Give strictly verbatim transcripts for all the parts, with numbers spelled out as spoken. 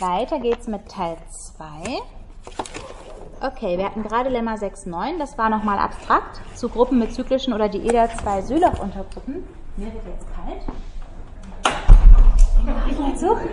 Weiter geht's mit Teil zwei. Okay, wir hatten gerade Lemma sechs Punkt neun, das war nochmal abstrakt, zu Gruppen mit zyklischen oder Dieder zwei Sylow-Untergruppen. Mir wird jetzt kalt. Da mache ich mal zu.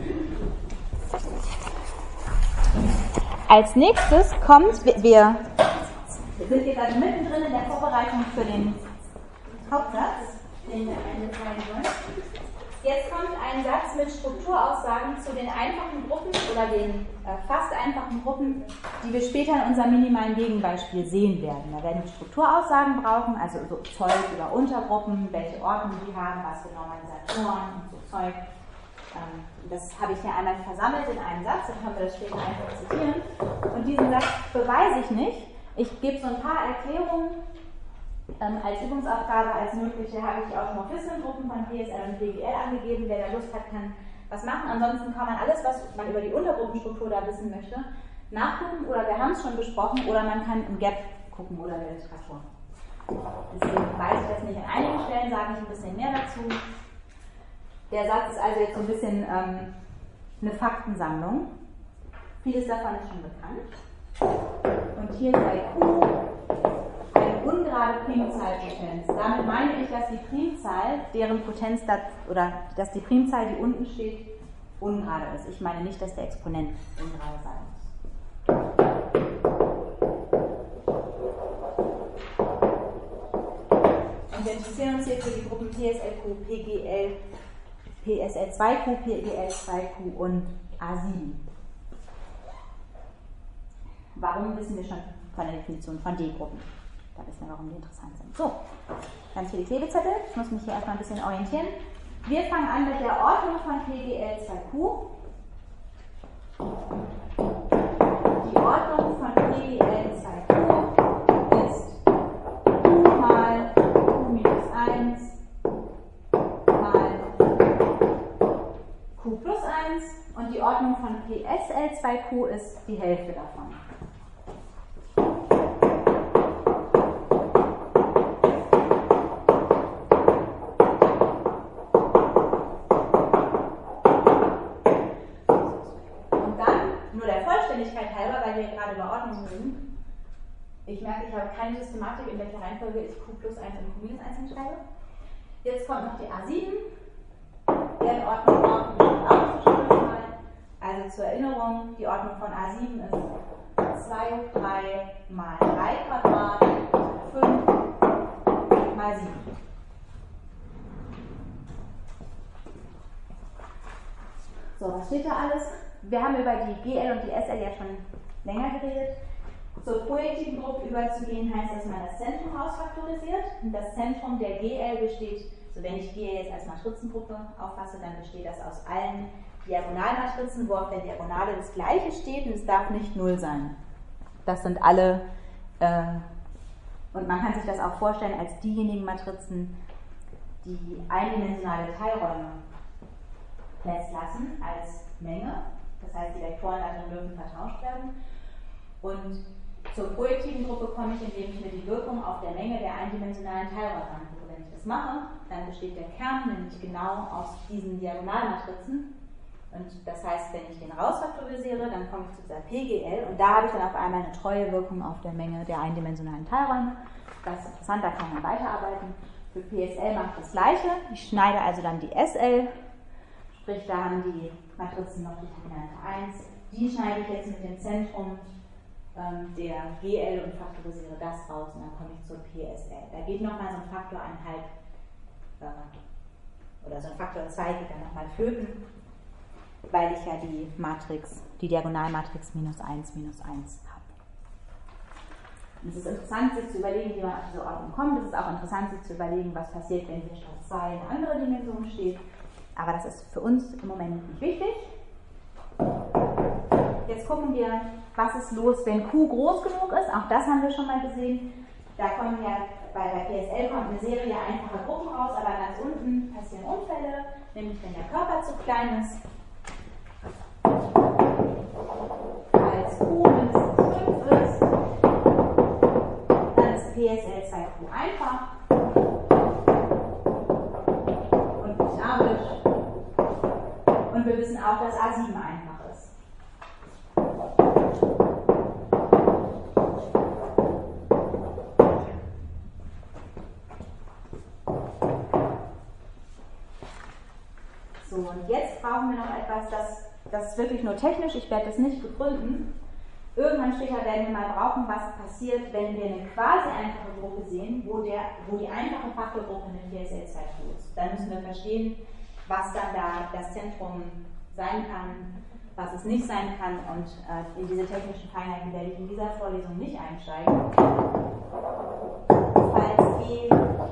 Als nächstes kommt, wir, wir sind jetzt also mittendrin in der Vorbereitung für den Hauptsatz, den wir eingeteilt wollen. Jetzt kommt ein Satz mit Strukturaussagen zu den einfachen Gruppen oder den äh, fast einfachen Gruppen, die wir später in unserem minimalen Gegenbeispiel sehen werden. Da werden wir Strukturaussagen brauchen, also so Zeug über Untergruppen, welche Ordnung die haben, was für Normalisatoren und so Zeug. Ähm, das habe ich hier einmal versammelt in einem Satz, dann können wir das später einfach zitieren. Und diesen Satz beweise ich nicht. Ich gebe so ein paar Erklärungen. Ähm, als Übungsaufgabe, als mögliche, habe ich Automorphismengruppen von P S L und P G L angegeben. Wer da Lust hat, kann was machen. Ansonsten kann man alles, was man über die Untergruppenstruktur da wissen möchte, nachgucken. Oder wir haben es schon besprochen. Oder man kann im Gap gucken oder in der Literatur. Deswegen weiß ich das nicht. An einigen Stellen sage ich ein bisschen mehr dazu. Der Satz ist also jetzt so ein bisschen ähm, eine Faktensammlung. Vieles davon ist schon bekannt. Und hier ist bei Q ungerade Primzahlpotenz. Damit meine ich, dass die Primzahl, deren Potenz das, oder dass die Primzahl, die unten steht, ungerade ist. Ich meine nicht, dass der Exponent ungerade sein muss. Und wir interessieren uns hier für die Gruppen P S L Q, P G L, P S L zwei Q, P G L zwei Q und A sieben. Warum wissen wir schon von der Definition von D-Gruppen? Da wissen wir, warum die interessant sind. So, ganz viele Klebezettel. Ich muss mich hier erstmal ein bisschen orientieren. Wir fangen an mit der Ordnung von P G L zwei Q. Die Ordnung von P G L zwei Q ist Q mal Q minus eins mal Q plus eins und die Ordnung von P S L zwei Q ist die Hälfte davon. Ich merke, ich habe keine Systematik, in welcher Reihenfolge ich Q plus eins und Q minus eins hinschreibe. Jetzt kommt noch die A sieben. Deren Ordnung brauchen wir auch mal. Also zur Erinnerung, die Ordnung von A sieben ist zwei hoch drei mal drei Quadrat, fünf mal sieben. So, was steht da alles? Wir haben über die G L und die S L ja schon länger geredet. Zur projektiven Gruppe überzugehen, heißt, dass man das Zentrum ausfaktorisiert. Und das Zentrum der G L besteht, so wenn ich G L jetzt als Matrizengruppe auffasse, dann besteht das aus allen Diagonalmatrizen, wo auf der Diagonale das Gleiche steht und es darf nicht null sein. Das sind alle, äh, und man kann sich das auch vorstellen als diejenigen Matrizen, die eindimensionale Teilräume festlassen als Menge. Das heißt, die Vektoren darin dürfen vertauscht werden. Und zur projektiven Gruppe komme ich, indem ich mir die Wirkung auf der Menge der eindimensionalen Teilräume angucke. Wenn ich das mache, dann besteht der Kern nämlich genau aus diesen Diagonalmatrizen. Und das heißt, wenn ich den rausfaktorisiere, dann komme ich zu dieser P G L und da habe ich dann auf einmal eine treue Wirkung auf der Menge der eindimensionalen Teilräume. Das ist interessant, da kann man weiterarbeiten. Für P S L mache ich das Gleiche. Ich schneide also dann die S L, sprich da haben die Matrizen noch die Determinante eins. Die schneide ich jetzt mit dem Zentrum der G L und faktorisiere das raus und dann komme ich zur P S L. Da geht nochmal so ein Faktor einhalb äh, oder so ein Faktor zwei geht dann nochmal flöten, weil ich ja die Matrix, die Diagonalmatrix minus eins, minus eins habe. Und es ist interessant, sich zu überlegen, wie man auf diese Ordnung kommt. Es ist auch interessant, sich zu überlegen, was passiert, wenn hier statt zwei eine andere Dimension steht. Aber das ist für uns im Moment nicht wichtig. Jetzt gucken wir, was ist los, wenn Q groß genug ist. Auch das haben wir schon mal gesehen. Da kommen ja, bei der P S L kommt eine Serie einfacher Gruppen raus, aber ganz unten passieren Unfälle, nämlich wenn der Körper zu klein ist. Als Q mindestens fünf ist, dann ist P S L zwei Q einfach und dynamisch. Und Und wir wissen auch, dass A sieben einfach ist. So, und jetzt brauchen wir noch etwas, das, das ist wirklich nur technisch, ich werde das nicht begründen. Irgendwann später werden wir mal brauchen, was passiert, wenn wir eine quasi einfache Gruppe sehen, wo, der, wo die einfache Faktorgruppe eine P S L zwei Q ist. Dann müssen wir verstehen, was dann da das Zentrum sein kann, was es nicht sein kann, und äh, in diese technischen Feinheiten werde ich in dieser Vorlesung nicht einsteigen. Falls G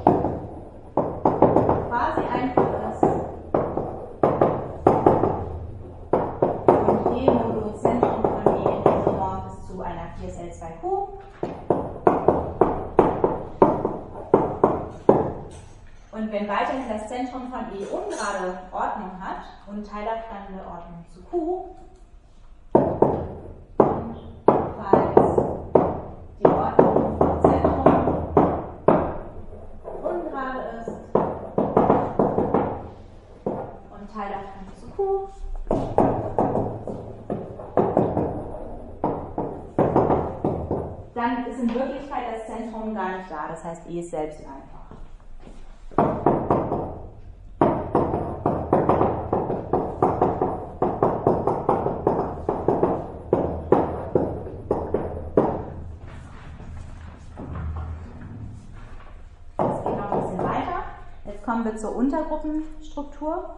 quasi einfach ist und G modulo Zentrum von G isomorph ist zu einer P S L zwei Q, und wenn weiterhin das Zentrum von E ungerade Ordnung hat und teilerfremde Ordnung zu Q, und falls die Ordnung vom Zentrum ungerade ist und teilerfremd zu Q, dann ist in Wirklichkeit das Zentrum gar nicht da, das heißt E ist selbst einfach. Kommen wir zur Untergruppenstruktur.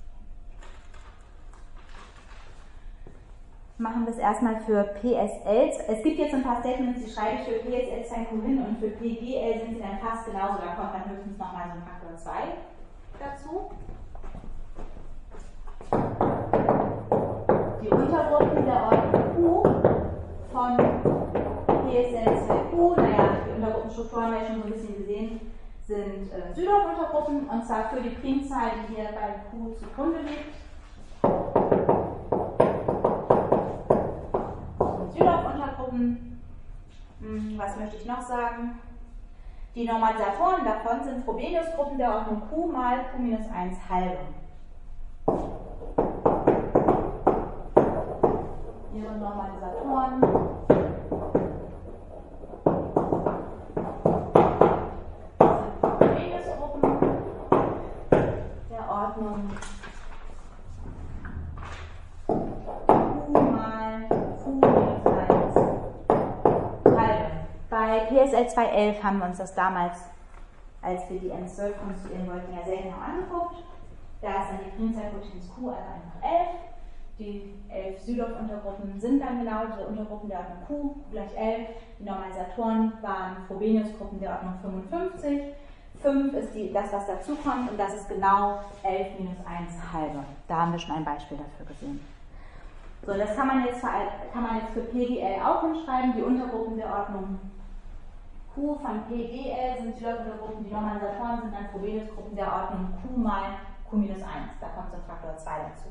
Machen wir es erstmal für P S Ls. Es gibt jetzt ein paar Statements, die schreibe ich für P S L zwei Q hin, und für P G L sind sie dann fast genauso. Da kommt dann höchstens nochmal so ein Faktor zwei dazu. Die Untergruppen der Ordnung Q von P S L zwei Q, naja, die Untergruppenstruktur haben wir ja schon so ein bisschen gesehen, sind äh, Südorf-Untergruppen, und zwar für die Primzahl, die hier bei Q zugrunde liegt. Südorf-Untergruppen, hm, was möchte ich noch sagen? Die Normalisatoren davon sind Frobenius-Gruppen der Ordnung Q mal Q minus eins halbe. Ihre Normalisatoren Ordnung Q mal Q minus eins halbe. Bei P S L zwei elf haben wir uns das damals, als wir die N zwölf konstruieren wollten, ja sehr genau angeguckt. Da ist dann die Primzahlquotienz Q, also einfach elf. Die elf Südorf-Untergruppen sind dann genau diese Untergruppen der Ordnung Q gleich elf. Die Normalisatoren waren Frobenius-Gruppen der Ordnung fünfundfünfzig. fünf ist die, das, was dazukommt, und das ist genau elf minus eins halbe. Da haben wir schon ein Beispiel dafür gesehen. So, das kann man jetzt für, kann man jetzt für P G L auch hinschreiben. Die Untergruppen der Ordnung Q von P G L sind Südorf-Untergruppen, die Normalisatoren sind dann Frobenius-Gruppen der Ordnung Q mal Q minus eins. Da kommt so ein Faktor zwei dazu.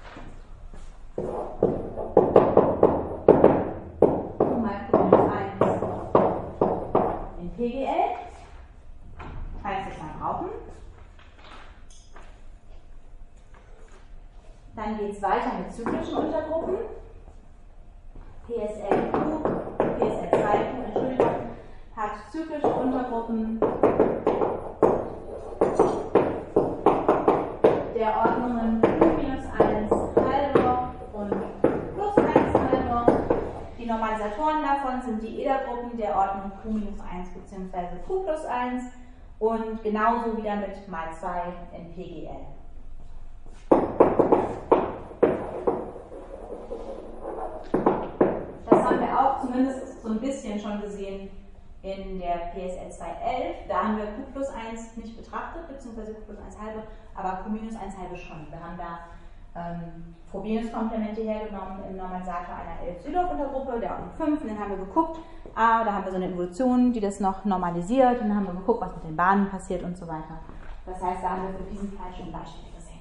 Q mal Q minus eins in P G L. Falls wir es mal brauchen. Dann geht es weiter mit zyklischen Untergruppen. P S L Q, P S L zwei Q, Entschuldigung, hat zyklische Untergruppen der Ordnungen Q minus eins halbe und plus eins halbe. Die Normalisatoren davon sind die Edergruppen der Ordnung Q minus eins bzw. Q plus eins. Und genauso wieder mit mal zwei in P G L. Das haben wir auch zumindest so ein bisschen schon gesehen in der P S L zwei elf. Da haben wir Q plus eins nicht betrachtet, beziehungsweise Q plus eins halbe, aber Q minus eins halbe schon. Wir haben da ähm, Frobenius-Komplemente hergenommen im Normalisator einer elf Südorf-Untergruppe, der Ordnung fünf, und dann haben wir geguckt, ah, da haben wir so eine Evolution, die das noch normalisiert, und dann haben wir geguckt, was mit den Bahnen passiert und so weiter. Das heißt, da haben wir für diesen Fall schon Beispiele gesehen.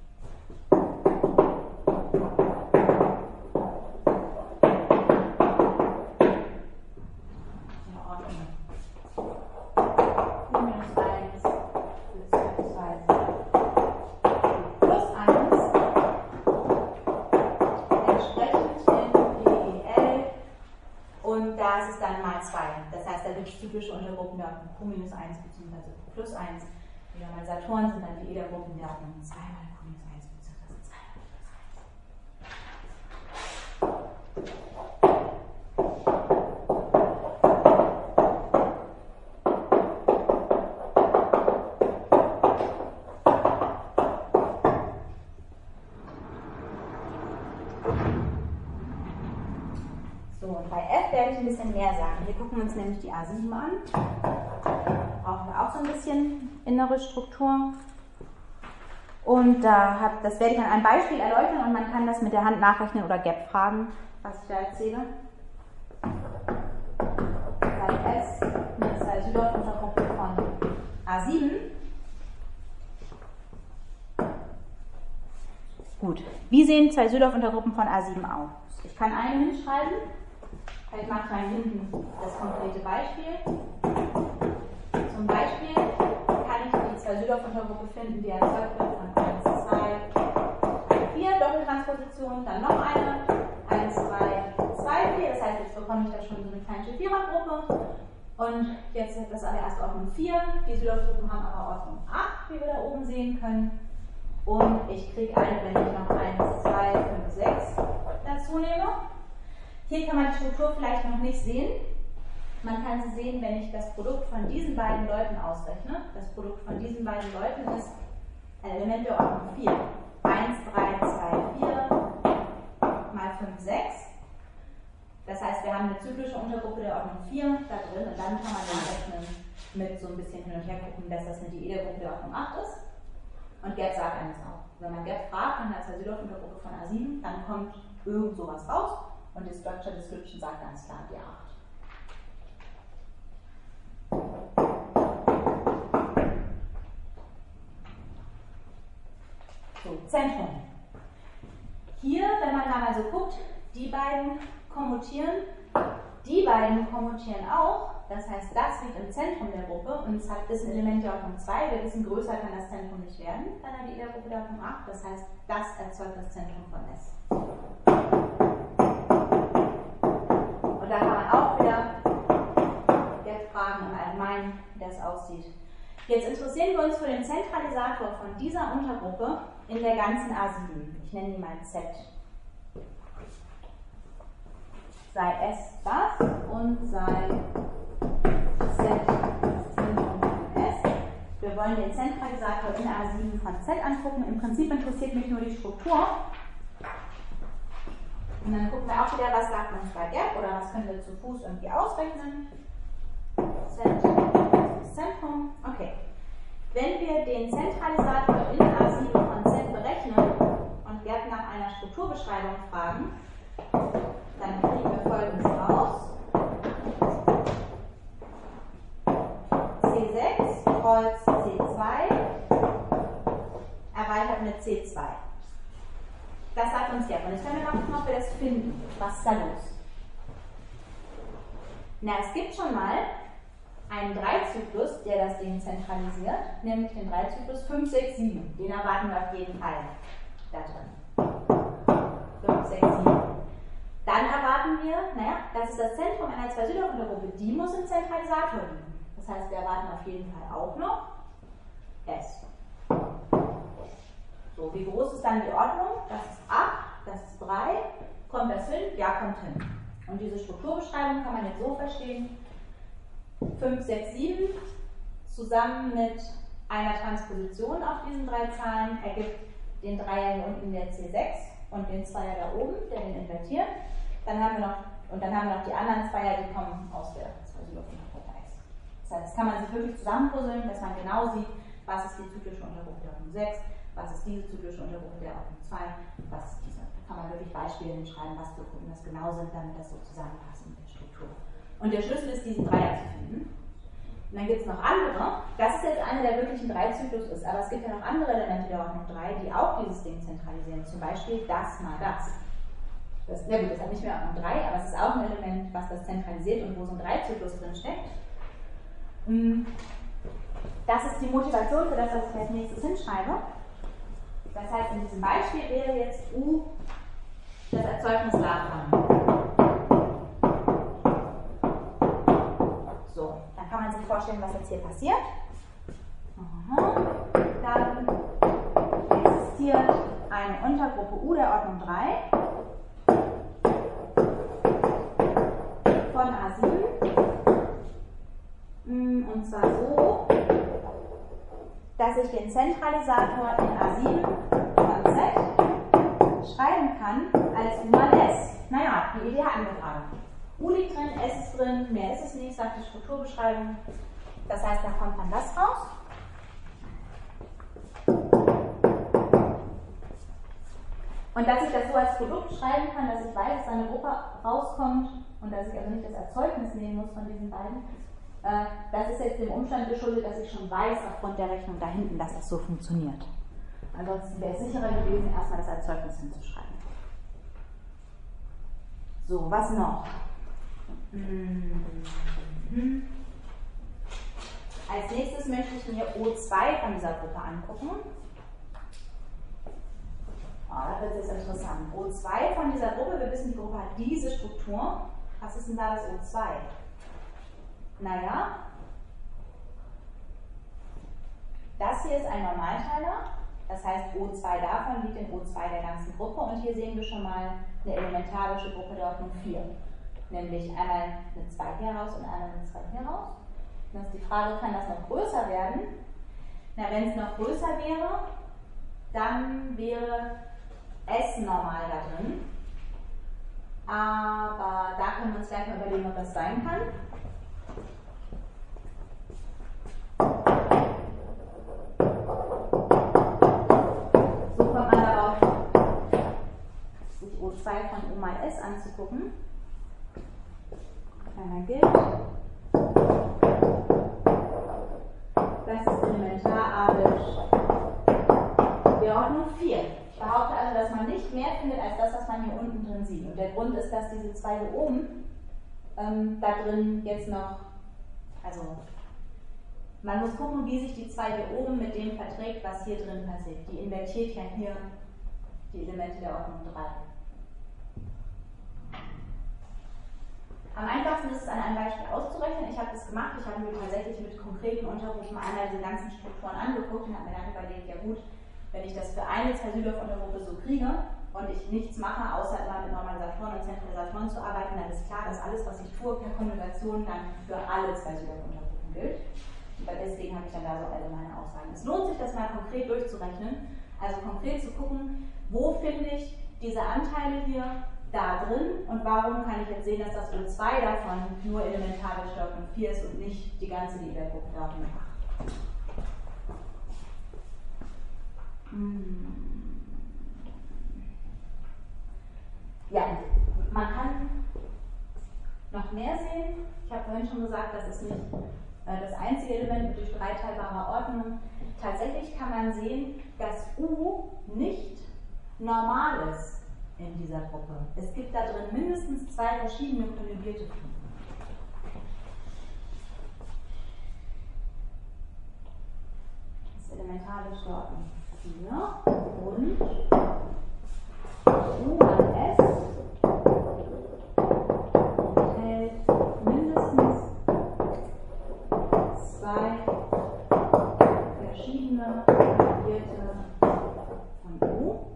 Ja, Ordnung. Q minus eins beziehungsweise plus eins das ist dann mal zwei. Das heißt, da gibt es zyklische Untergruppen, die Ordnung Q minus eins bzw. Q plus eins. Wieder mal Saturn sind dann die Edergruppen, die Ordnung zwei mal Q minus eins bzw. zwei mal Q plus eins. So, und bei F werde ich ein bisschen mehr sagen. Hier gucken wir uns nämlich die A sieben an. Brauchen wir auch so ein bisschen innere Struktur. Und da hab, das werde ich an einem Beispiel erläutern und man kann das mit der Hand nachrechnen oder Gap fragen, was ich da erzähle. Bei S mit zwei Südorf-Untergruppen von A sieben. Gut, wie sehen zwei Südorf-Untergruppen von A sieben aus? Ich kann eine hinschreiben. Ich mache mal hinten das konkrete Beispiel. Zum Beispiel kann ich die zwei Südorf-Untergruppe finden, die erzeugt wird von eins, zwei, vier, Doppeltransposition, dann noch eine, eins, zwei, zwei, vier. Das heißt, jetzt bekomme ich da schon so eine kleine Vierergruppe. Und jetzt ist das allererst Ordnung vier. Die Südorf-Gruppen haben aber Ordnung acht, wie wir da oben sehen können. Und ich kriege eine, wenn ich noch eins, zwei, fünf, sechs dazu nehme. Hier kann man die Struktur vielleicht noch nicht sehen. Man kann sie sehen, wenn ich das Produkt von diesen beiden Leuten ausrechne. Das Produkt von diesen beiden Leuten ist ein Element der Ordnung vier. eins, drei, zwei, vier mal fünf, sechs. Das heißt, wir haben eine zyklische Untergruppe der Ordnung vier da drin und dann kann man dann rechnen mit so ein bisschen hin und her gucken, dass das eine Diedergruppe der Ordnung acht ist. Und Gap sagt einem das auch. Wenn man Gap fragt nach einer zwei Südorf-Untergruppe von A sieben, dann kommt irgend sowas raus. Und die Structure Description sagt ganz klar die acht. So, Zentrum. Hier, wenn man da mal so guckt, die beiden kommutieren, die beiden kommutieren auch. Das heißt, das liegt im Zentrum der Gruppe und es hat, ist ein Element der Ordnung zwei. Wir wissen, größer kann das Zentrum nicht werden, dann hat die Gruppe der Ordnung acht. Das heißt, das erzeugt das Zentrum von S. Und da kann man auch wieder jetzt fragen im Allgemeinen, wie das aussieht. Jetzt interessieren wir uns für den Zentralisator von dieser Untergruppe in der ganzen A sieben. Ich nenne ihn mal Z. Sei S das und sei Z das Zentrum von S. Wir wollen den Zentralisator in A sieben von Z angucken. Im Prinzip interessiert mich nur die Struktur. Und dann gucken wir auch wieder, was sagt uns bei Gap oder was können wir zu Fuß irgendwie ausrechnen. Z das Zentrum. Okay. Wenn wir den Zentralisator in A sieben von Z berechnen und Gap nach einer Strukturbeschreibung fragen, dann kriegen wir Folgendes raus. C sechs, Kreuz C zwei, erweitert mit C zwei. Das sagt uns Gap. Und jetzt können wir mal gucken, ob wir das finden. Was ist da los? Na, es gibt schon mal einen Dreizyklus, der das Ding zentralisiert, nämlich den Dreizyklus fünf, sechs, sieben. Den erwarten wir auf jeden Fall da drin. fünf, sechs, sieben. Dann erwarten wir, naja, das ist das Zentrum einer zwei Südorf-Untergruppe, die muss im Zentralisator liegen. Das heißt, wir erwarten auf jeden Fall auch noch S. So, wie groß ist dann die Ordnung? Das ist acht, das ist drei. Kommt das hin? Ja, kommt hin. Und diese Strukturbeschreibung kann man jetzt so verstehen: fünf, sechs, sieben zusammen mit einer Transposition auf diesen drei Zahlen ergibt den Dreier hier unten der C sechs und den Zweier da oben, der den invertiert. Dann haben wir noch, und dann haben wir noch die anderen Zweier, die kommen aus der zwei Südorf-Untergruppe S. Das heißt, das kann man sich wirklich zusammenpuzzeln, dass man genau sieht, was ist die zyklische Untergruppe der Ordnung sechs, was ist diese zyklische Untergruppe der Ordnung zwei, was ist diese. Da kann man wirklich Beispiele hinschreiben, was für Gruppen das genau sind, damit das so zusammenpasst mit der Struktur. Und der Schlüssel ist, diesen Dreier zu finden. Und dann gibt es noch andere. Das ist jetzt einer, der wirklich ein Dreizyklus ist, aber es gibt ja noch andere Elemente der Ordnung drei, die auch dieses Ding zentralisieren. Zum Beispiel das mal das. Das, ja gut, das hat nicht mehr Ordnung drei, aber es ist auch ein Element, was das zentralisiert und wo so ein Dreizyklus drin steckt. Das ist die Motivation für das, was ich als nächstes hinschreibe. Das heißt, in diesem Beispiel wäre jetzt U das Erzeugnis davon. vorstellen, was jetzt hier passiert. Aha. Dann existiert eine Untergruppe U der Ordnung drei von A sieben. Und zwar so, dass ich den Zentralisator in A sieben von Z schreiben kann als U mal S. Naja, die Idee hatten wir gerade. U liegt drin, S ist drin, mehr ist es nicht, sagt die Strukturbeschreibung. Das heißt, da kommt dann das raus. Und dass ich das so als Produkt schreiben kann, dass ich weiß, dass eine Gruppe rauskommt und dass ich also nicht das Erzeugnis nehmen muss von diesen beiden, äh, das ist jetzt dem Umstand geschuldet, dass ich schon weiß, aufgrund der Rechnung da hinten, dass das so funktioniert. Ansonsten wäre es sicherer gewesen, erstmal das Erzeugnis hinzuschreiben. So, was noch? Mhm. Als nächstes möchte ich mir O zwei von dieser Gruppe angucken. Oh, da wird es jetzt interessant. O zwei von dieser Gruppe, wir wissen, die Gruppe hat diese Struktur. Was ist denn da das O zwei? Naja, das hier ist ein Normalteiler. Das heißt, O zwei davon liegt in O zwei der ganzen Gruppe. Und hier sehen wir schon mal eine elementarische Gruppe der Ordnung vier. Nämlich einmal eine zwei hier raus und einmal eine zwei hier raus. Dann ist die Frage, kann das noch größer werden? Na, wenn es noch größer wäre, dann wäre S normal da drin. Aber da können wir uns gleich mal überlegen, ob das sein kann. So kommt man darauf, sich O zwei von U mal S anzugucken. Einmal gilt. Das ist elementarisch der Ordnung vier. Ich behaupte also, dass man nicht mehr findet als das, was man hier unten drin sieht. Und der Grund ist, dass diese zwei hier oben ähm, da drin jetzt noch, also man muss gucken, wie sich die zwei hier oben mit dem verträgt, was hier drin passiert. Die invertiert ja hier die Elemente der Ordnung drei. Am einfachsten ist es an einem Beispiel auszurechnen. Ich habe das gemacht, ich habe mir tatsächlich mit konkreten Untergruppen einmal diese ganzen Strukturen angeguckt und habe mir dann überlegt, ja gut, wenn ich das für eine Zwei-Südorf-Untergruppe so kriege und ich nichts mache, außer immer mit Normalisatoren und Zentralisatoren zu arbeiten, dann ist klar, dass alles, was ich tue, per Konjugation dann für alle Zwei-Südorf-Untergruppen gilt. Und deswegen habe ich dann da so allgemeine Aussagen. Es lohnt sich, das mal konkret durchzurechnen, also konkret zu gucken, wo finde ich diese Anteile hier da drin und warum kann ich jetzt sehen, dass das O zwei davon nur elementarisch der Ordnung vier ist und nicht die ganze Liedergruppe der Ordnung acht. Ja, man kann noch mehr sehen. Ich habe vorhin schon gesagt, das ist nicht äh, das einzige Element durch dreiteilbare Ordnung. Tatsächlich kann man sehen, dass U nicht normal ist in dieser Gruppe. Es gibt da drin mindestens zwei verschiedene konjugierte Formen. Das ist elementarisch der Ordnung vier und U mal S enthält mindestens zwei verschiedene konjugierte von U.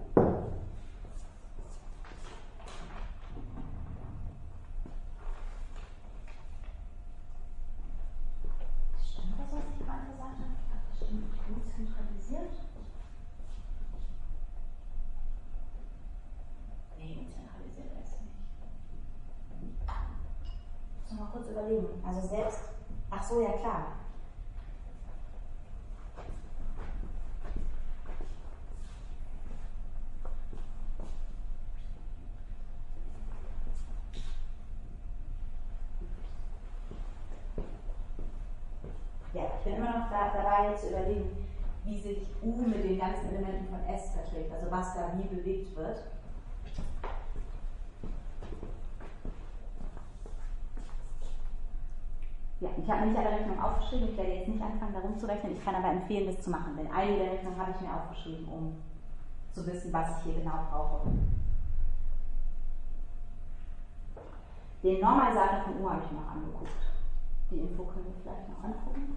Kurz überlegen. Also selbst, ach so, ja klar. Ja, ich bin immer noch da, dabei, jetzt zu überlegen, wie sich U mit den ganzen Elementen von S verträgt, also was da wie bewegt wird. Ja, ich habe mir nicht alle Rechnungen aufgeschrieben, ich werde jetzt nicht anfangen, da rumzurechnen, ich kann aber empfehlen, das zu machen, denn einige der Rechnungen habe ich mir aufgeschrieben, um zu wissen, was ich hier genau brauche. Den Normalisator von U habe ich mir noch angeguckt. Die Info können wir vielleicht noch angucken.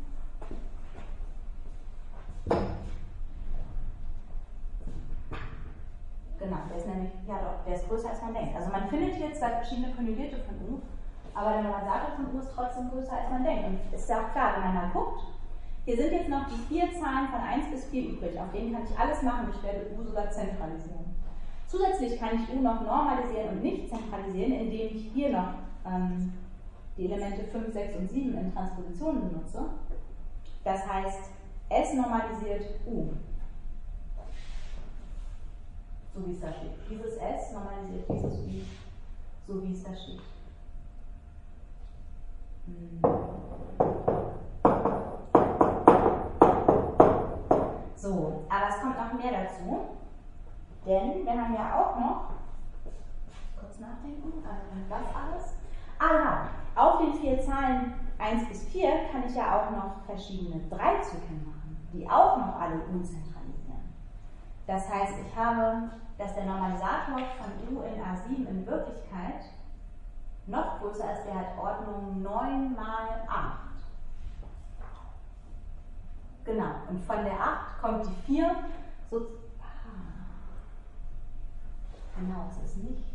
Genau, der ist nämlich, ja doch, der ist größer als man denkt. Also man findet hier zwei verschiedene Konjugierte von U, aber der Normalisator von U ist trotzdem größer als man denkt. Und ist ja auch klar, wenn man mal guckt, hier sind jetzt noch die vier Zahlen von eins bis vier übrig, auf denen kann ich alles machen, ich werde U sogar zentralisieren. Zusätzlich kann ich U noch normalisieren und nicht zentralisieren, indem ich hier noch ähm, die Elemente fünf, sechs und sieben in Transpositionen benutze. Das heißt, S normalisiert U. So wie es da steht. Dieses S normalisiert dieses U, so wie es da steht. Hm. So, aber es kommt noch mehr dazu, denn wir haben ja auch noch, kurz nachdenken, also das alles. Ah genau, auf den vier Zahlen eins bis vier kann ich ja auch noch verschiedene Dreizyklen machen, die auch noch alle U zentralisieren. Das heißt, ich habe, dass der Normalisator von U in A sieben in Wirklichkeit noch größer ist, der hat Ordnung neun mal acht. Genau, und von der acht kommt die vier, so, ah, genau, es ist nicht.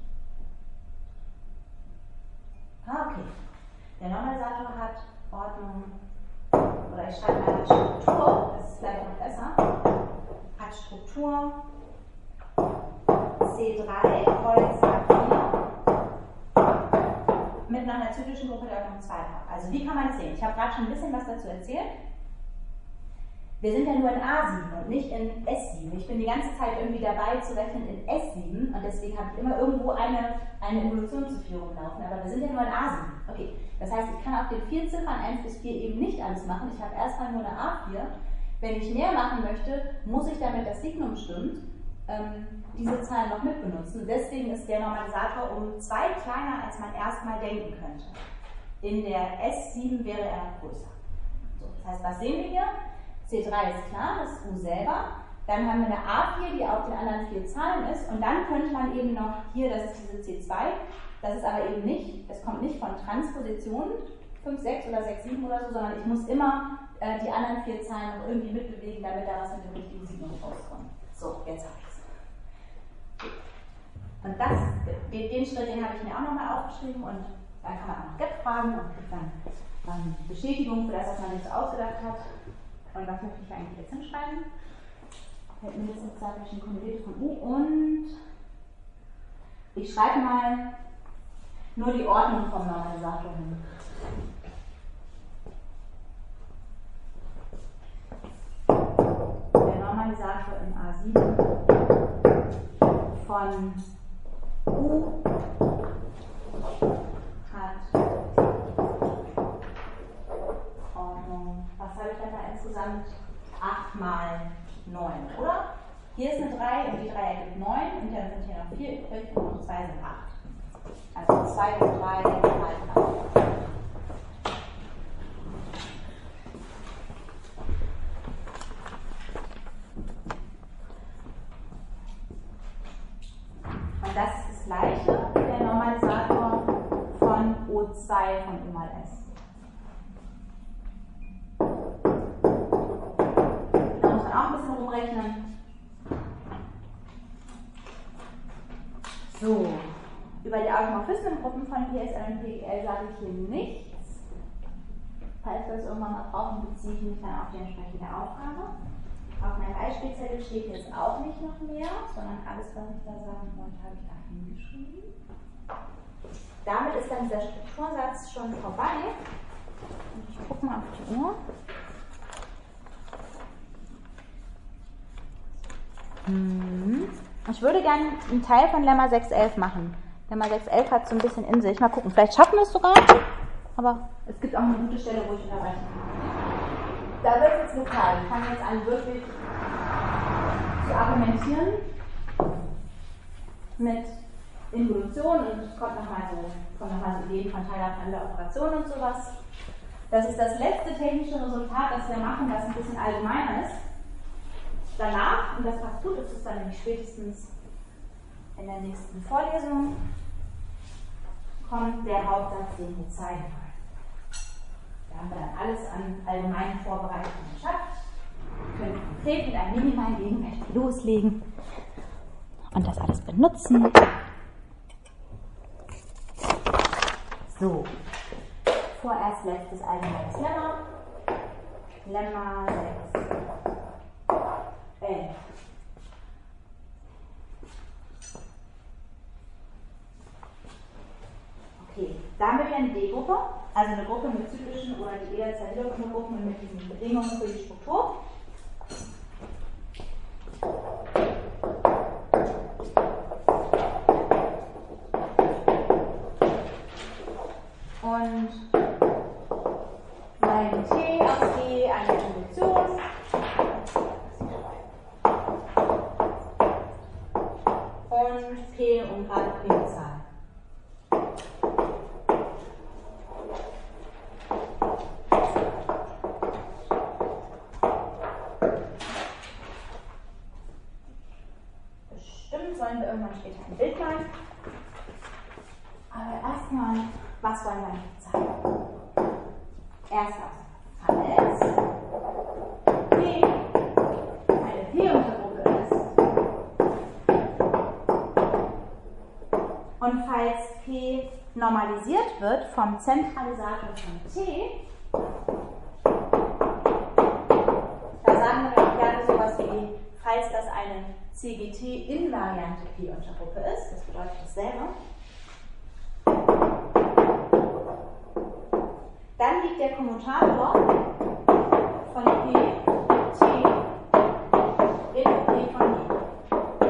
Ah, okay. Der Normalisator hat Ordnung, oder ich schreibe mal Struktur, das ist vielleicht noch besser, hat Struktur C drei Kreuz A vier mit noch einer zyklischen Gruppe der Ordnung zwei. Also wie kann man es sehen? Ich habe gerade schon ein bisschen was dazu erzählt. Wir sind ja nur in A sieben und nicht in S sieben. Ich bin die ganze Zeit irgendwie dabei zu rechnen in S sieben und deswegen habe ich immer irgendwo eine, eine Evolution zu vier rumlaufen, aber wir sind ja nur in A sieben. Okay, das heißt, ich kann auf den vier Ziffern eins bis vier eben nicht alles machen. Ich habe erstmal nur eine A vier. Wenn ich mehr machen möchte, muss ich, damit das Signum stimmt, ähm, diese Zahlen noch mit benutzen. Deswegen ist der Normalisator um zwei kleiner, als man erstmal denken könnte. In der S sieben wäre er noch größer. So, das heißt, was sehen wir hier? C drei ist klar, das ist U selber. Dann haben wir eine A vier, die auf den anderen vier Zahlen ist. Und dann könnte man eben noch hier, das ist diese C zwei, das ist aber eben nicht, das kommt nicht von Transpositionen, fünf, sechs oder sechs, sieben oder so, sondern ich muss immer äh, die anderen vier Zahlen noch irgendwie mitbewegen, damit da was mit dem richtigen Signum rauskommt. So, jetzt habe ich es. Und das, den, den Schritt, den habe ich mir auch nochmal aufgeschrieben und da kann man auch noch Gap fragen und kriegt dann, dann Bestätigung für das, was man sich so ausgedacht hat. Und was möchte ich eigentlich jetzt hinschreiben? Hält mindestens zwei verschiedene Konjugierte von U und ich schreibe mal nur die Ordnung vom Normalisator hin. Der Normalisator in A sieben von U hat Ordnung, was habe ich denn da insgesamt? acht mal neun, oder? Hier ist eine drei und die drei ergibt neun und dann sind hier noch vier übrig und noch zwei sind acht. Also zwei und drei mal acht. Und das ist das gleiche wie der Normalisator von O zwei von U mal S. Da muss man auch ein bisschen rumrechnen. So, über die Automorphismengruppen von P S L und P G L sage ich hier nichts. Falls wir es irgendwann mal brauchen, beziehe ich mich dann auf die entsprechende Aufgabe. Auf meinem Beispielzettel steht jetzt auch nicht noch mehr, sondern alles, was ich da sagen wollte, habe ich da hingeschrieben. Damit ist dann dieser Struktursatz schon vorbei. Und ich gucke mal auf die Uhr. Hm. Ich würde gerne einen Teil von Lemma sechs elf machen. Lemma sechs elf hat so ein bisschen in sich. Mal gucken, vielleicht schaffen wir es sogar. Aber es gibt auch eine gute Stelle, wo ich unterbrechen kann. Da wird es jetzt lokal. Wir fangen jetzt an, wirklich zu argumentieren mit Involution und es kommt nochmal so, kommt noch mal so Ideen von teilabhängiger Operationen und sowas. Das ist das letzte technische Resultat, das wir machen, das ein bisschen allgemeiner ist. Danach, und das passt gut, ist es dann nämlich spätestens in der nächsten Vorlesung, kommt der Hauptsatz, den wir zeigen wollen. haben wir dann alles an allgemeinen Vorbereitungen geschafft. Wir können konkret mit einem minimalen Gegenwert loslegen und das alles benutzen. So, vorerst letztes allgemeines Lemma. Lemma sechs, elf. Okay, da haben wir wieder eine D-Gruppe, also eine Gruppe mit zyklischen oder die jederzeit wiederkommenden Gruppen mit diesen Bedingungen für die Struktur. Und mein T aus G eine Funktion. Und P und gerade Primzahl. Bestimmt sollen wir irgendwann später ein Bild malen. Aber erstmal, was wollen wir nicht zeigen? Erst falls P eine P-Untergruppe ist und falls P normalisiert wird vom Zentralisator von T, da sagen wir auch gerne sowas wie, falls das eine C G T-invariante P-Untergruppe ist, das bedeutet dasselbe, dann liegt der Kommutator von P, T in P von G.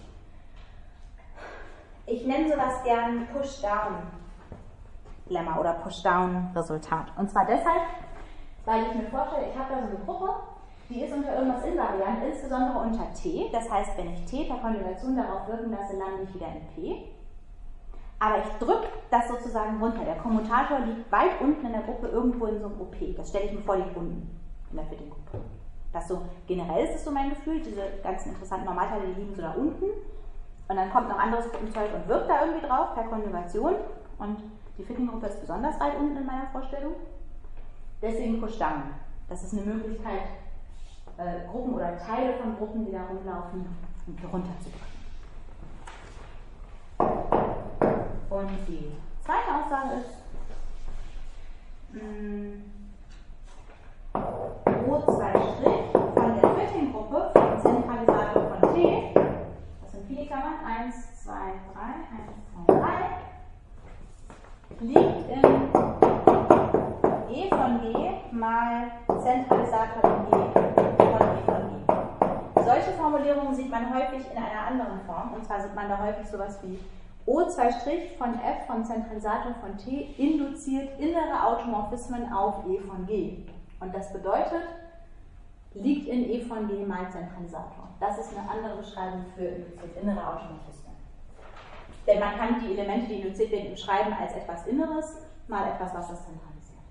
Ich nenne sowas gern Push-Down-Lemma oder Push-Down-Resultat. Und zwar deshalb, weil ich mir vorstelle, ich habe da so eine Gruppe, die ist unter irgendwas invariant, insbesondere unter T. Das heißt, wenn ich T per Konjugation darauf wirken lasse, lande ich wieder in P. Aber ich drücke das sozusagen runter. Der Kommutator liegt weit unten in der Gruppe, irgendwo in so einem O P. Das stelle ich mir vor, liegt unten in der vierten Gruppe. Das so, generell ist es so mein Gefühl, diese ganzen interessanten Normalteile, die liegen so da unten. Und dann kommt noch anderes Gruppenzeug und wirkt da irgendwie drauf per Konjugation. Und die Fitting-Gruppe ist besonders weit unten in meiner Vorstellung. Deswegen Push-Down. Das ist eine Möglichkeit, äh, Gruppen oder Teile von Gruppen, die da rumlaufen, runterzudrücken. Und die zweite Aussage ist, mh, O zwei' von der Fitting-Gruppe vom Zentralisator von T, das sind viele Klammern, eins, zwei, drei, eins, zwei, drei, liegt in E von G mal Zentralisator von G von E von G. Solche Formulierungen sieht man häufig in einer anderen Form, und zwar sieht man da häufig sowas wie O zwei' von F von Zentralisator von T induziert innere Automorphismen auf E von G. Und das bedeutet, liegt in E von G mal Zentralisator. Das ist eine andere Beschreibung für induziert innere Automorphismen. Denn man kann die Elemente, die induziert werden, beschreiben als etwas Inneres, mal etwas, was das zentralisiert.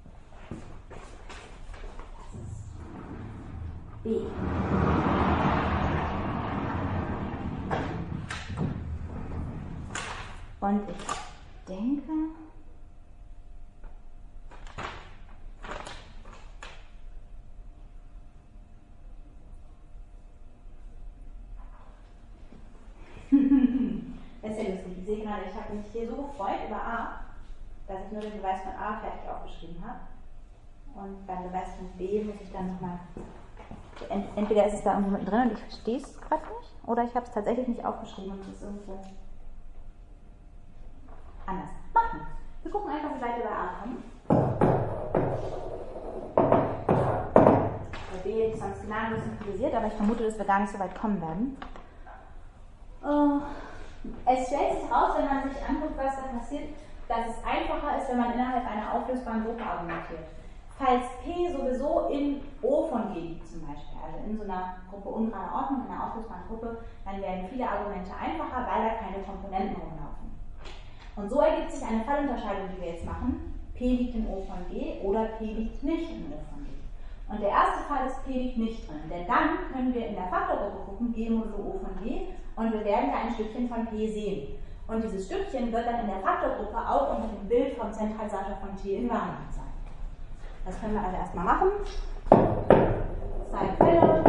Das ist B. Und ich denke, das ist ja lustig. Ich sehe gerade, ich habe mich hier so gefreut über A, dass ich nur den Beweis von A fertig aufgeschrieben habe. Und beim Beweis von B muss ich dann nochmal. Entweder ist es da irgendwo mit drin und ich verstehe es gerade nicht, oder ich habe es tatsächlich nicht aufgeschrieben und es ist irgendwo anders. Machen. Wir gucken einfach, wie weit wir bei A kommen. Bei B ist sonst gnadenlos improvisiert, aber ich vermute, dass wir gar nicht so weit kommen werden. Uh, es stellt sich heraus, wenn man sich anguckt, was da passiert, dass es einfacher ist, wenn man innerhalb einer auflösbaren Gruppe argumentiert. Falls P sowieso in O von G liegt zum Beispiel, also in so einer Gruppe ungerader Ordnung, in einer auflösbaren Gruppe, dann werden viele Argumente einfacher, weil da keine Komponenten rumlaufen. Und so ergibt sich eine Fallunterscheidung, die wir jetzt machen. P liegt in O von G oder P liegt nicht in O von G. Und der erste Fall ist, P liegt nicht drin, denn dann können wir in der Faktorgruppe gucken, G modulo O von G, und wir werden da ein Stückchen von P sehen. Und dieses Stückchen wird dann in der Faktorgruppe auch unter dem Bild vom Zentralisator von T invariant sein. Das können wir also erstmal machen. Zwei Fälle.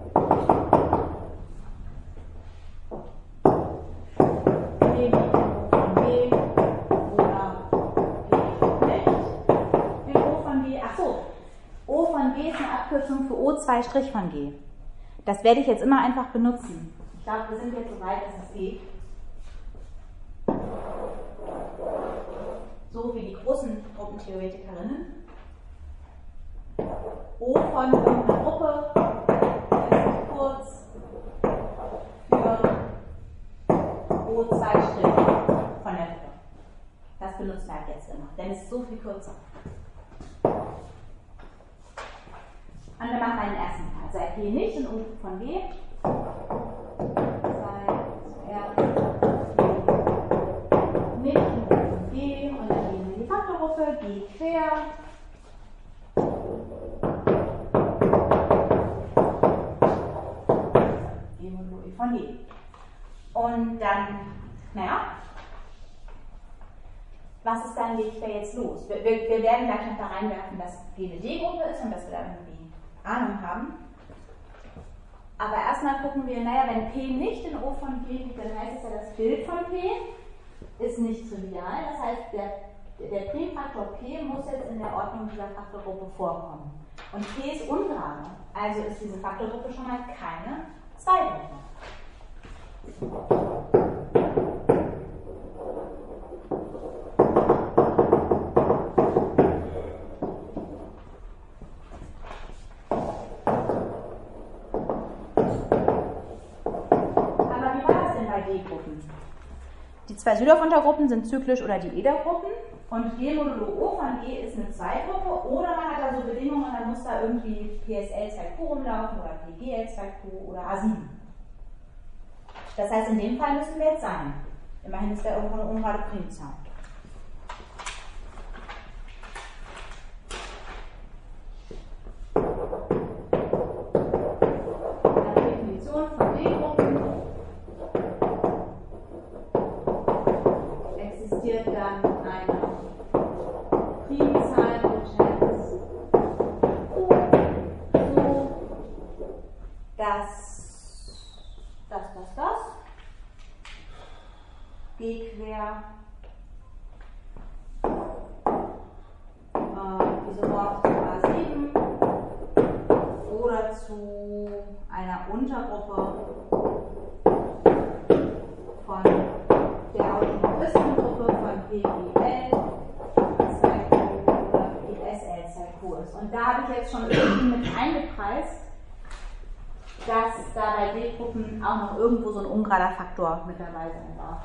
B wie O von B oder B nicht. In O von B, ach so, O von B ist eine Abkürzung für O zwei' von G. Das werde ich jetzt immer einfach benutzen. Ich glaube, wir sind jetzt so weit, dass es geht. So wie die großen Gruppentheoretikerinnen. O von irgendeiner Gruppe ist kurz für O zwei' von der Gruppe. Das benutzen wir halt jetzt immer, denn es ist so viel kürzer. Und dann machen wir den ersten Fall. Also R P nicht in O von G. Nicht in O von G und dann gehen wir in die Faktorgruppe, G quer. G modulo E von G. Und dann, naja, was ist dann G quer jetzt los? Wir, wir, wir werden gleich noch da reinwerfen, dass G eine D-Gruppe ist und dass wir da irgendwie Ahnung haben. Aber erstmal gucken wir, naja, wenn P nicht in O von P liegt, dann heißt es ja, das Bild von P ist nicht trivial. Das heißt, der, der Primfaktor P muss jetzt in der Ordnung dieser Faktorgruppe vorkommen. Und P ist ungerade, also ist diese Faktorgruppe schon mal keine Zweigruppe. Die zwei Südorf-Untergruppen sind zyklisch oder die Eder-Gruppen und G modulo O von G ist eine Zweigruppe oder man hat da so Bedingungen, dann muss da irgendwie P S L zwei Q rumlaufen oder P G L zwei Q oder A sieben. Das heißt, in dem Fall müssen wir jetzt sein. Immerhin ist da irgendwo eine ungerade Primzahl. Die Definition von D-Gruppen existiert dann eine Primzahl Potenz Q, so dass das, das, das G quer äh, isomorph zu A sieben oder zu einer Untergruppe von der Automorphistengruppe von P G L zwei Q oder P S L zwei Q ist. Und da habe ich jetzt schon irgendwie mit eingepreist, dass da bei D-Gruppen auch noch irgendwo so ein ungerader Faktor mit dabei sein darf.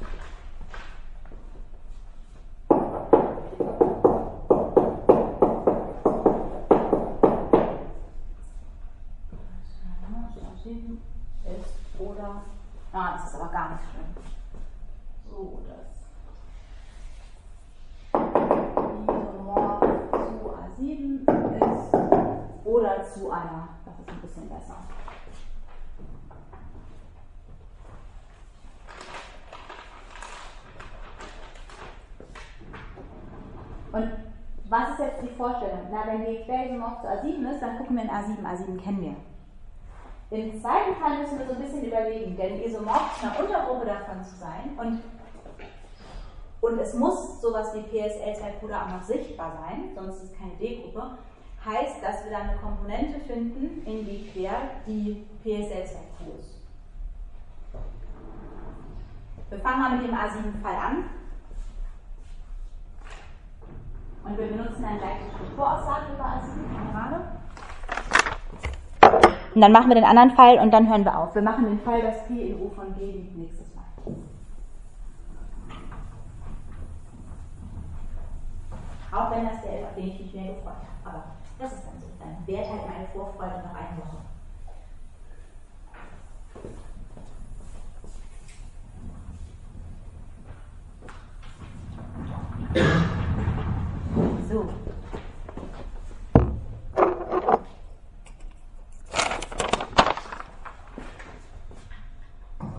Ist oder. Ah, das ist aber gar nicht schlimm. So, das. Isomorph zu A sieben ist oder zu einer. Das ist ein bisschen besser. Und was ist jetzt die Vorstellung? Na, wenn G quer isomorph zu A sieben ist, dann gucken wir in A sieben. A sieben kennen wir. Im zweiten Fall müssen wir so ein bisschen überlegen, denn isomorph zu einer Untergruppe davon zu sein und, und es muss sowas wie P S L zwei Q da auch noch sichtbar sein, sonst ist es keine D-Gruppe, heißt, dass wir da eine Komponente finden in G quer, die P S L zwei Q ist. Wir fangen mal mit dem A sieben Fall an. Und wir benutzen dann gleich die Strukturaussage über A sieben gerade. Und dann machen wir den anderen Fall und dann hören wir auf. Wir machen den Fall, dass P in O von G liegt nächstes Mal. Auch wenn das der ist, auf den ich mich mehr gefreut habe. Aber das ist dann so. Dann währt halt meine Vorfreude noch eine Woche. So.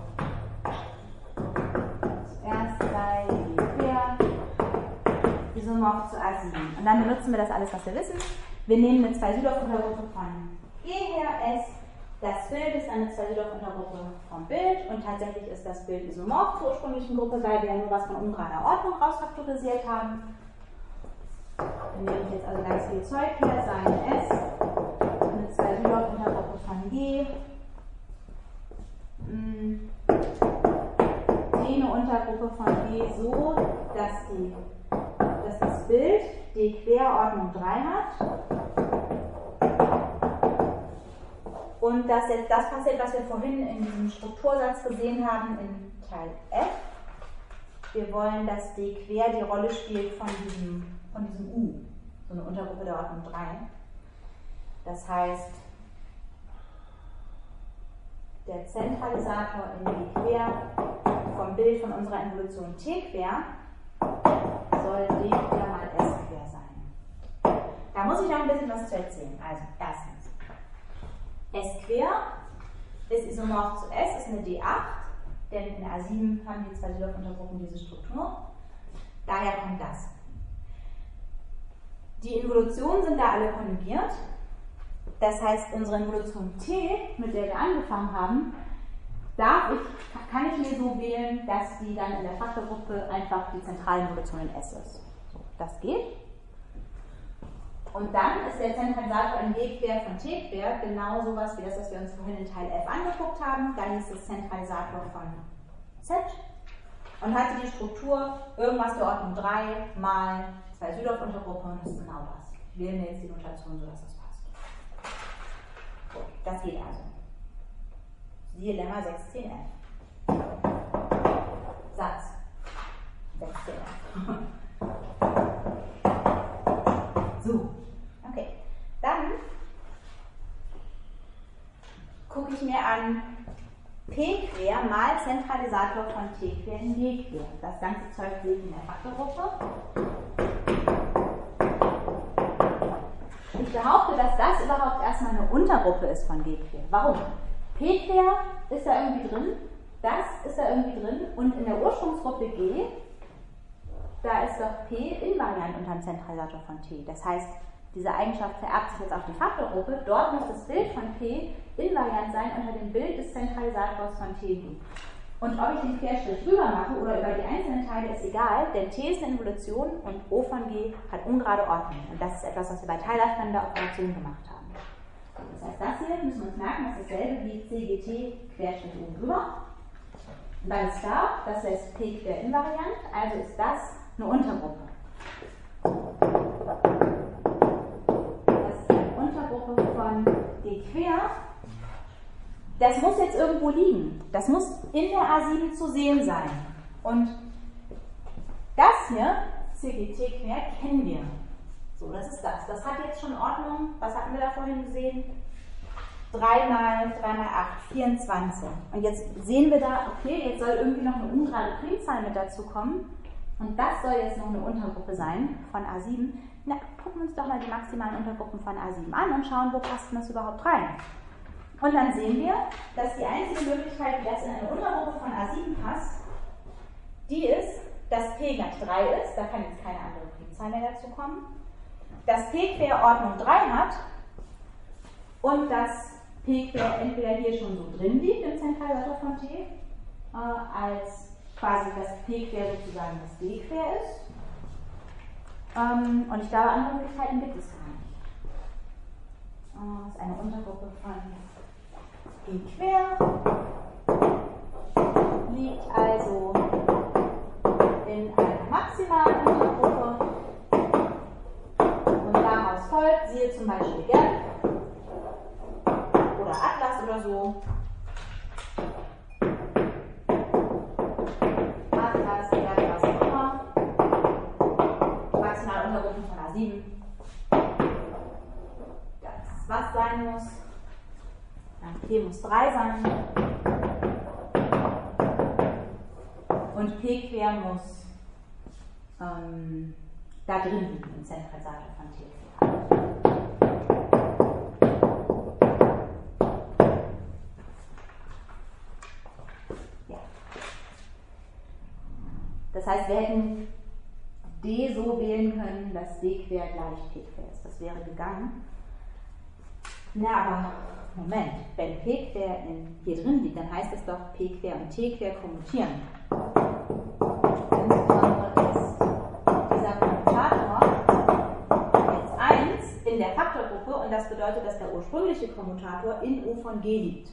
Zuerst bei G quer, isomorph zu A sieben. Und dann benutzen wir das alles, was wir wissen. Wir nehmen eine zwei Südorf-Untergruppe von G her, S. Das Bild ist eine zwei Südorf-Untergruppe vom Bild und tatsächlich ist das Bild isomorph zur ursprünglichen Gruppe, weil wir ja nur was von ungerader Ordnung rausfaktorisiert haben. Dann nehme ich jetzt also ganz viel Zeug hier, Sein S, eine zwei Südorf-Untergruppe von G. Eine Untergruppe von G so, dass, die, dass das Bild die Querordnung drei hat und dass jetzt das passiert, was wir vorhin in diesem Struktursatz gesehen haben in Teil F. Wir wollen, dass D quer die Rolle spielt von diesem, von diesem U, so eine Untergruppe der Ordnung drei. Das heißt, der Zentralisator in D quer vom Bild von unserer Involution T quer soll D quer mal S quer sein. Da muss ich noch ein bisschen was zu erzählen. Also, erstens, S quer ist isomorph zu S, ist eine D acht, denn in A sieben haben die zwei Südorf-Untergruppen diese Struktur. Daher kommt das. Die Involutionen sind da alle konjugiert. Das heißt, unsere Involution T, mit der wir angefangen haben, darf ich, kann ich mir so wählen, dass die dann in der Faktorgruppe einfach die Zentralinvolution in S ist. So, das geht. Und dann ist der Zentralisator in G quer von T quer genau sowas wie das, was wir uns vorhin in Teil F angeguckt haben. Da hieß es Zentralisator von Z und hatte die Struktur irgendwas der Ordnung drei mal zwei Südorf-Untergruppe und das ist genau das. Ich wähle mir jetzt die Notation, sodass das passt. So, das geht also. Siehe Lemma sechs zehn F. Satz sechs zehn F. So, okay. Dann gucke ich mir an P quer mal Zentralisator von T quer in G quer. Das ganze Zeug sehe ich in der Faktorgruppe. Ich behaupte, dass das überhaupt erstmal eine Untergruppe ist von G quer. Warum? P quer ist da irgendwie drin, das ist da irgendwie drin und in der Ursprungsgruppe G, da ist doch P invariant unter dem Zentralisator von T. Das heißt, diese Eigenschaft vererbt sich jetzt auf die Faktorgruppe. Dort muss das Bild von P invariant sein unter dem Bild des Zentralisators von T G. Und ob ich den Querstrich rüber mache oder über die einzelnen Teile, ist egal, denn T ist eine Involution und O von G hat ungerade Ordnung. Und das ist etwas, was wir bei teilerfremder Operation gemacht haben. Das heißt, das hier müssen wir uns merken, das ist dasselbe wie C G T Querstrich oben drüber. Und dann ist klar, das heißt P quer invariant, also ist das eine Untergruppe. Das ist eine Untergruppe von D quer. Das muss jetzt irgendwo liegen. Das muss in der A sieben zu sehen sein. Und das hier, C G T quer, kennen wir. So, das ist das. Das hat jetzt schon Ordnung. Was hatten wir da vorhin gesehen? drei mal drei mal acht, vierundzwanzig. Und jetzt sehen wir da, okay, jetzt soll irgendwie noch eine ungerade Primzahl mit dazu kommen. Und das soll jetzt noch eine Untergruppe sein von A sieben. Na, gucken wir uns doch mal die maximalen Untergruppen von A sieben an und schauen, wo passt denn das überhaupt rein. Und dann sehen wir, dass die einzige Möglichkeit, wie das in eine Untergruppe von A sieben passt, die ist, dass P gleich drei ist, da kann jetzt keine andere Primzahl mehr dazu kommen, dass P quer Ordnung drei hat und dass P quer entweder hier schon so drin liegt im Zentralisator von T, äh, als quasi das P quer sozusagen das D quer ist. Ähm, und ich glaube, andere Möglichkeiten gibt es gar nicht. Äh, das ist eine Untergruppe von G quer, liegt also in einer maximalen Untergruppe und daraus folgt, siehe zum Beispiel Gelb oder Atlas oder so. Atlas, Gelb, was auch immer. Maximale Untergruppen von A sieben. Das, was sein muss. P muss drei sein und P quer muss ähm, da drin liegen im Zentralisator von T quer. Ja. Das heißt, wir hätten D so wählen können, dass D quer gleich P quer ist. Das wäre gegangen. Na, aber Moment, wenn P quer in, hier drin liegt, dann heißt es doch P quer und T quer kommutieren. Insbesondere ist dieser Kommutator jetzt eins in der Faktorgruppe und das bedeutet, dass der ursprüngliche Kommutator in O von G liegt.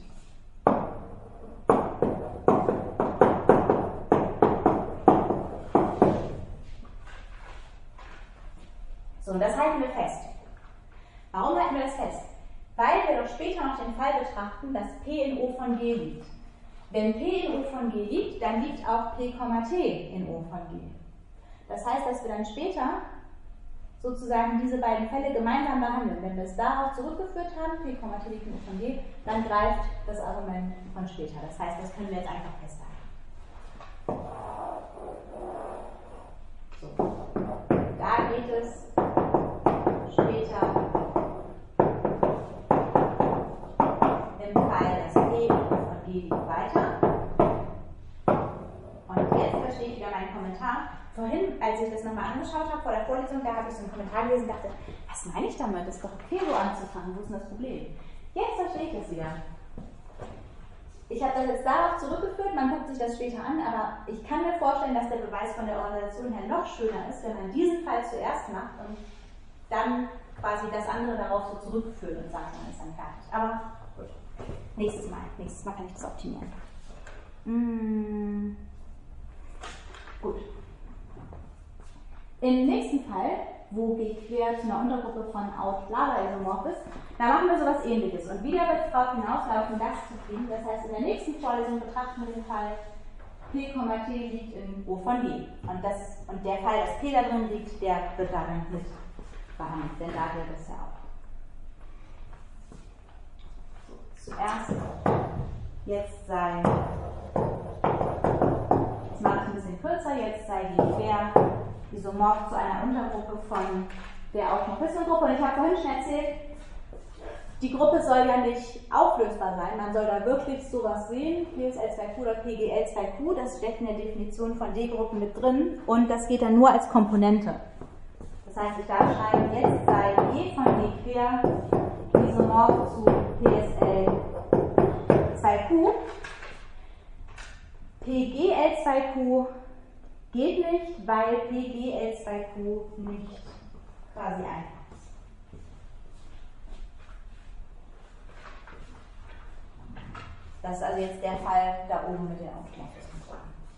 So, und das halten wir fest. Warum halten wir das fest? Weil wir doch später noch den Fall betrachten, dass P in O von G liegt. Wenn P in O von G liegt, dann liegt auch P, T in O von G. Das heißt, dass wir dann später sozusagen diese beiden Fälle gemeinsam behandeln. Wenn wir es darauf zurückgeführt haben, P, T liegt in O von G, dann greift das Argument von später. Das heißt, das können wir jetzt einfach festhalten. So. Da geht es später im Fall, dass P in O von G liegt, weiter. Und jetzt verstehe ich wieder meinen Kommentar. Vorhin, als ich das nochmal angeschaut habe vor der Vorlesung, da habe ich so einen Kommentar gelesen und dachte, was meine ich damit? Das ist doch okay, so anzufangen. Wo ist denn das Problem? Jetzt verstehe ich das wieder. Ich habe das jetzt darauf zurückgeführt, man guckt sich das später an, aber ich kann mir vorstellen, dass der Beweis von der Organisation her noch schöner ist, wenn man diesen Fall zuerst macht und dann quasi das andere darauf so zurückführt und sagt, man ist dann fertig. Aber gut, nächstes Mal. Nächstes Mal kann ich das optimieren. Hm. Gut. Im nächsten Fall, wo G quer zu einer Untergruppe von Out-Lava-Isomorph ist, da machen wir sowas Ähnliches. Und wieder wird es darauf hinauslaufen, das zu kriegen. Das heißt, in der nächsten Vorlesung betrachten wir den Fall, P, T liegt in O von G. Und, das, und der Fall, dass P da drin liegt, der wird darin mit behandelt, denn da gilt es ja auch. So, zuerst jetzt sei, jetzt mache ich ein bisschen kürzer, jetzt sei G quer isomorph zu einer Untergruppe von der Automorphistengruppe. Und ich habe vorhin schon erzählt, die Gruppe soll ja nicht auflösbar sein. Man soll da wirklich sowas sehen, P S L zwei Q oder P G L zwei Q, das steckt in der Definition von D-Gruppen mit drin und das geht dann nur als Komponente. Das heißt, ich darf schreiben, jetzt sei E von G quer isomorph zu P S L zwei Q. P G L zwei Q geht nicht, weil P G L zwei Q nicht quasi einfach ist. Das ist also jetzt der Fall da oben mit den Automorphismen.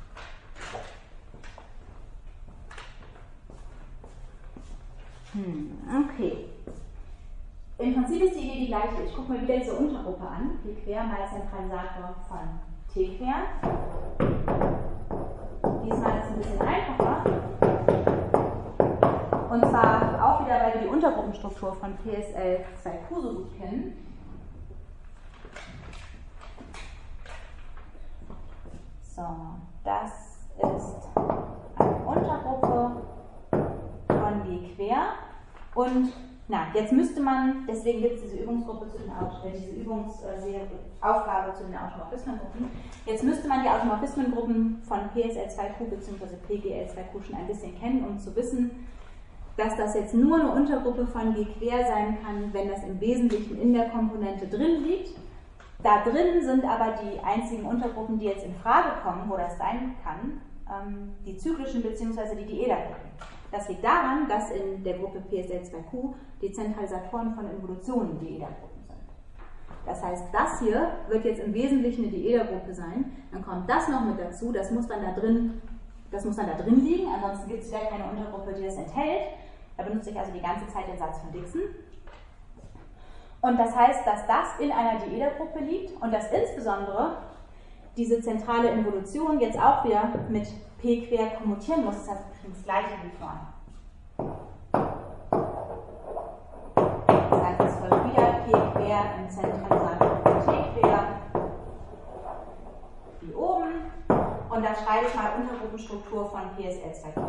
Hm, okay. Im Prinzip ist die Idee die gleiche. Ich gucke mir wieder diese Untergruppe an. P quer mal Zentralisator von T quer. Diesmal ist es ein bisschen einfacher. Und zwar auch wieder, weil wir die Untergruppenstruktur von P S L zwei Q so gut kennen. So, das ist eine Untergruppe von G quer. Und na, jetzt müsste man, deswegen gibt es diese Übungsgruppe zu den äh, diese Übungsaufgabe zu den Automorphismengruppen. Jetzt müsste man die Automorphismengruppen von P S L zwei Q bzw. P G L zwei Q schon ein bisschen kennen, um zu wissen, dass das jetzt nur eine Untergruppe von G quer sein kann, wenn das im Wesentlichen in der Komponente drin liegt. Da drin sind aber die einzigen Untergruppen, die jetzt in Frage kommen, wo das sein kann, ähm, die zyklischen bzw. die Diedergruppen. Das liegt daran, dass in der Gruppe P S L zwei Q die Zentralisatoren von Involutionen Diedergruppen sind. Das heißt, das hier wird jetzt im Wesentlichen eine Diedergruppe sein. Dann kommt das noch mit dazu, das muss dann da drin, das muss dann da drin liegen, ansonsten gibt es wieder keine Untergruppe, die das enthält. Da benutze ich also die ganze Zeit den Satz von Dixon. Und das heißt, dass das in einer Diedergruppe liegt und dass insbesondere diese zentrale Involution jetzt auch wieder mit P quer kommutieren muss. Das heißt, wir kriegen das gleiche wie vorhin. Das heißt, es folgt wieder P quer im Zentralisator von T quer wie oben. Und dann schreibe ich mal Untergruppenstruktur von P S L zwei Q.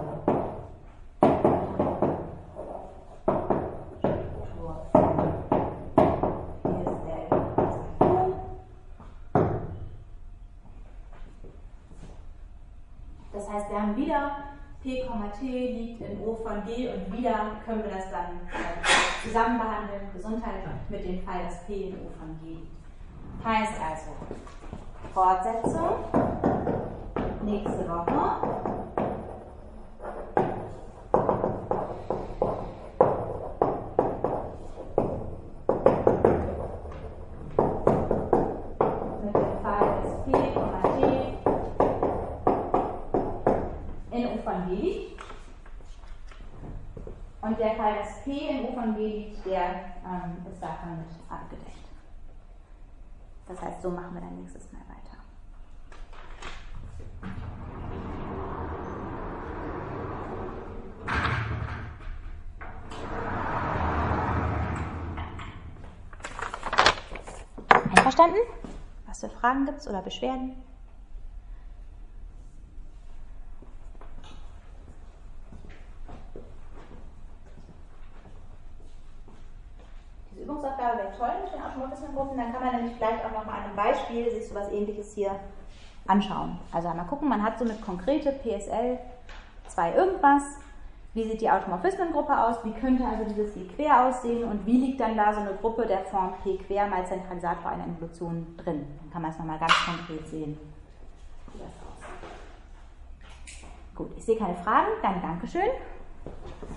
Das heißt, wir haben wieder P P, T liegt in O von G und wieder können wir das dann zusammen behandeln, Gesundheit, mit dem Fall, dass P in O von G liegt. Heißt also, Fortsetzung, nächste Woche. Mit dem Fall, dass P, T in O von G liegt. Und der Fall, dass P in O von G liegt, der ähm, ist davon mit abgedeckt. Das heißt, so machen wir dann nächstes Mal weiter. Einverstanden? Was für Fragen gibt es oder Beschwerden? Übungsaufgabe wäre toll mit den Automatismengruppen, dann kann man nämlich vielleicht auch noch mal an einem Beispiel sich so etwas Ähnliches hier anschauen. Also einmal gucken, man hat so mit konkrete P S L zwei irgendwas, wie sieht die Automorphismengruppe aus, wie könnte also dieses G quer aussehen und wie liegt dann da so eine Gruppe der Form P quer mal Zentralisator einer Involution drin. Dann kann man es nochmal ganz konkret sehen, wie das aussieht. Gut, ich sehe keine Fragen, dann Dankeschön.